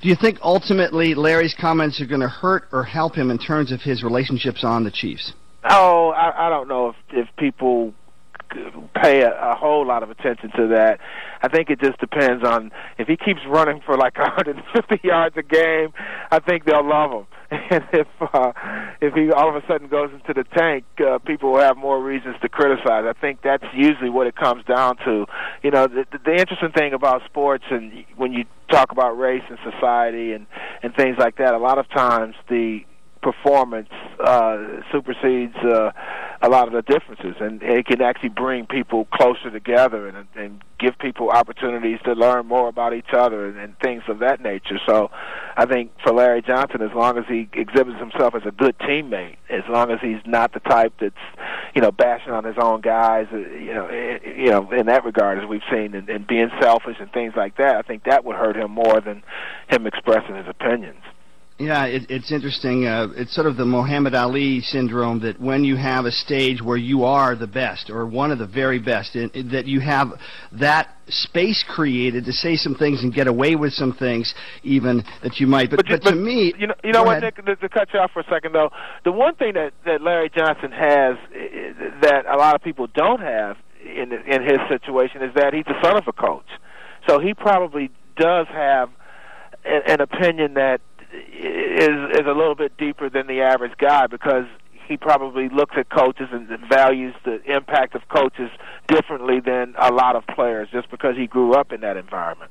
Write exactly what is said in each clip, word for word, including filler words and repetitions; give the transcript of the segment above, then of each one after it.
Do you think ultimately Larry's comments are going to hurt or help him in terms of his relationships on the Chiefs? Oh, I, I don't know if, if people pay a, a whole lot of attention to that. I think it just depends on if he keeps running for like one hundred fifty yards a game. I think they'll love him. And if uh, if he all of a sudden goes into the tank, uh, people will have more reasons to criticize. I think that's usually what it comes down to. You know, the, the interesting thing about sports, and when you talk about race and society and and things like that, a lot of times the performance uh, supersedes uh, a lot of the differences, and it can actually bring people closer together and, and give people opportunities to learn more about each other and, and things of that nature. So I think for Larry Johnson, as long as he exhibits himself as a good teammate, as long as he's not the type that's, you know, bashing on his own guys, uh, you know, it, you know, in that regard, as we've seen, and, and being selfish and things like that, I think that would hurt him more than him expressing his opinions. Yeah, it, it's interesting. Uh, it's sort of the Muhammad Ali syndrome that when you have a stage where you are the best or one of the very best, in, in, that you have that space created to say some things and get away with some things even that you might. But, but, you, but but to me... You know, you know what, ahead. Nick, to, to cut you off for a second, though, the one thing that, that Larry Johnson has that a lot of people don't have in, in his situation is that he's the son of a coach. So he probably does have an, an opinion that is is a little bit deeper than the average guy, because he probably looks at coaches and values the impact of coaches differently than a lot of players, just because he grew up in that environment.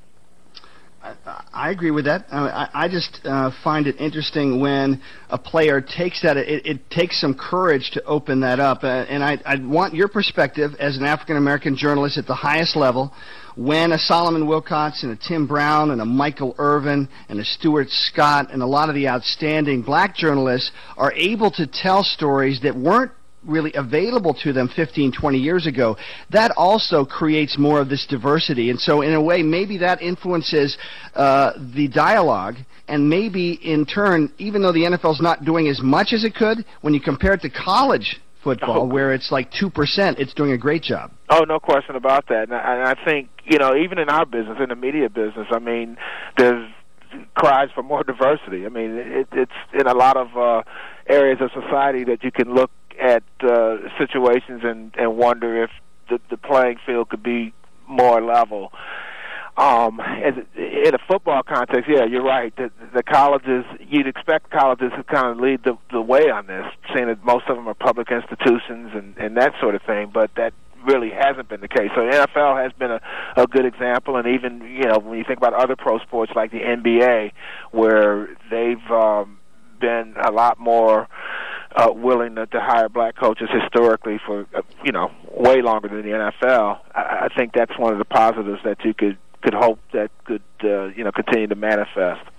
I, I agree with that. Uh, I, I just uh, find it interesting when a player takes that. It, it takes some courage to open that up. Uh, and I, I want your perspective as an African-American journalist at the highest level. When a Solomon Wilcots and a Tim Brown and a Michael Irvin and a Stuart Scott and a lot of the outstanding black journalists are able to tell stories that weren't really available to them fifteen, twenty years ago, that also creates more of this diversity. And so in a way, maybe that influences uh, the dialogue, and maybe in turn, even though the N F L's not doing as much as it could, when you compare it to college football, oh. where it's like two percent, it's doing a great job. Oh, no question about that. And I, and I think, you know, even in our business, in the media business, I mean, there's cries for more diversity. I mean, it, it's in a lot of uh, areas of society that you can look at uh, situations and, and wonder if the, the playing field could be more level. Um, as in a football context, yeah, you're right. The, the colleges, you'd expect colleges to kind of lead the, the way on this, seeing that most of them are public institutions and, and that sort of thing, but that really hasn't been the case. So the N F L has been a, a good example, and even, you know, when you think about other pro sports like the N B A, where they've um, been a lot more uh, willing to, to hire black coaches historically for, uh, you know, way longer than the N F L, I, I think that's one of the positives that you could could hope that could, uh, you know, continue to manifest.